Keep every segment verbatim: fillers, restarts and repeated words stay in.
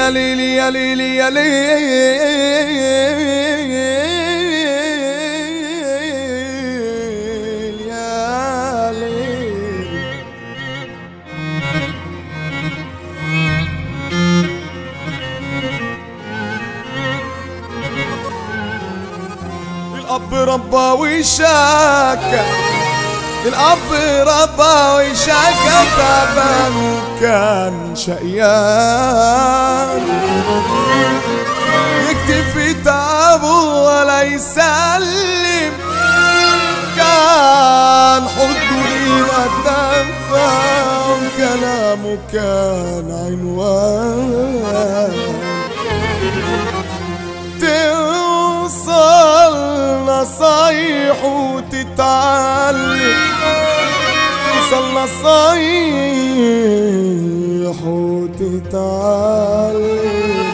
يا ليلي يا ليلي يا ليل يا ليل. الأب ربى وشاكى، الأب ربى وشاكى تعبان وكان شقيان، يكتب في تعبه ولا يسلم، كان حضنه لينا الدفع وكلامه كان عنوان. توصل نصايح وتتعلم، توصل نصايح وتتعلم.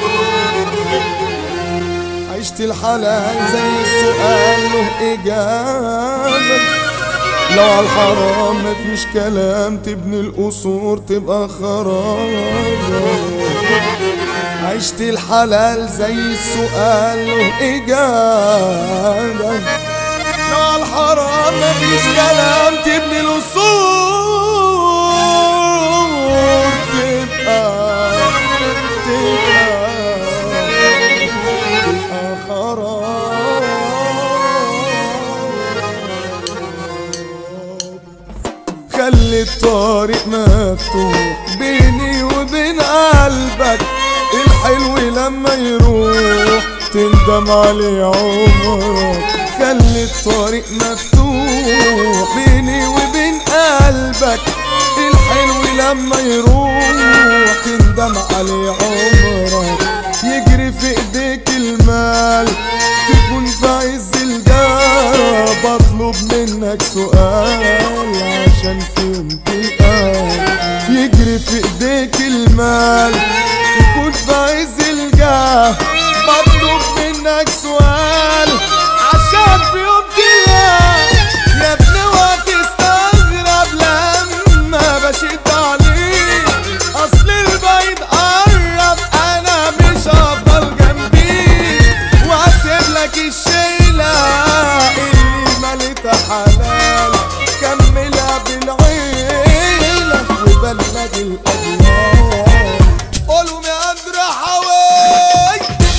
عشت الحلال زي السؤال له إجابة، لو على الحرام مفيش كلام تبني القصور تبقى خراب. عشت الحلال زي السؤال له إجابة، لو على الحرام مفيش كلام تبني القصور تبقى تبقى تبقى خراب. خلي الطريق مفتوح بيني وبين قلبك، الحلو لما يروح تندم عليه عمرك. خلي الطريق مفتوح بيني وبين قلبك، الحلو لما يروح تندم عليه عمرك. يجري في ايديك المال تكون في عز الجاه، بطلب منك سؤال عشان فهمت الآن. يجري في ايديك المال تكون في عز الجاه، بطلب منك سؤال عشان في يوم تلاقي. يا ابني وهتستغرب لما بشد عليك، اصل البعيد قرب انا مش هفضل جنبيك، وهسيب لك الشيله اللي مالتها حلال، كملها بالعيله وبلغ الاجيال. قولوا يا اندرا حواي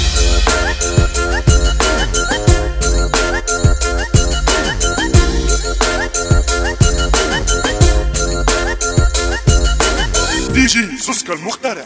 دي جي سوسكا المخترع.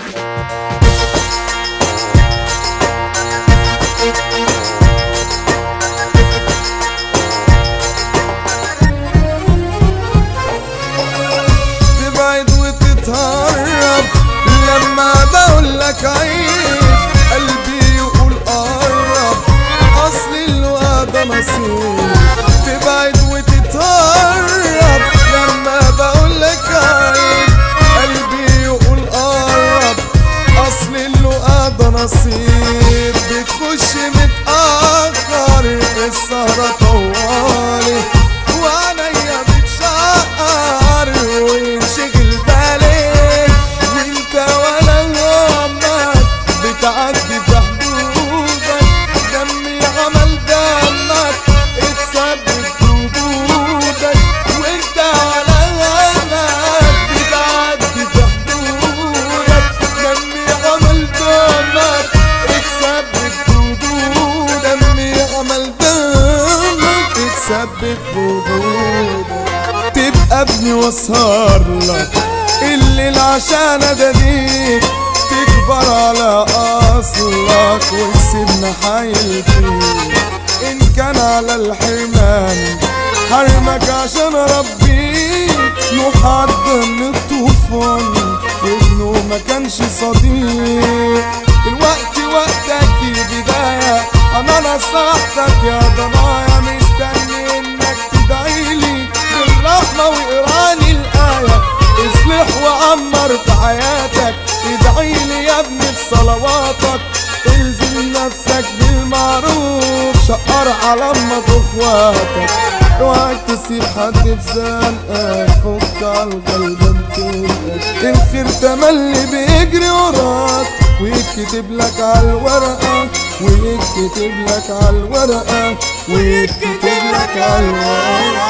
تبعد وتتهرب لما بقولك عيب، قلبي يقول قرب اصل اللقا ده نصيب. تبعد وتتهرب لما بقولك عيب، قلبي يقول قرب اصل اللقا ده نصيب. بتخش متأخر السهرة طوالي، وعينيا بتشقر وينشغل بالي، وانت ولا همك بتعدي في حدودك. دمي عمل دمك اتثبت في وجودك، وانت ولا همك بتعدي في حدودك. دمي عمل دمك اتثبت في وجودك، دمي عمل دمك اتثبت في وجودك. تبقى ابني واسهر لك الليل عشان اداديك، تكبر على اصلك وتسيبنا حايل فيك. ان كان على الحرمان حرمك عشان اربيك، له حد من الطوفان ابنه ما كانش صديق. الوقت وقتك دي بداية، انا نصحتك يا ضنايا، مستني انك تدعيلي بالرحمة واقراني الآية. اصلح وعمر في حياتك، ادعيلي يا ابني في صلواتك. الزم نفسك بالمعروف، شقر على امك واخواتك. اوعك تسيب حد في زنقك، فك عالغلبان تلقاك. الخير تملي بيجري وراك ويتكتب لك عالورقة، ويتكتب لك عالورقة، ويتكتب لك عالورقة.